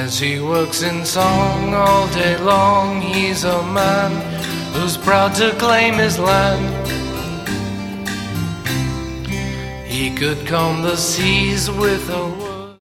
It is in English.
As he works in song all day long, he's a man who's proud to claim his land. He could calm the seas with a word.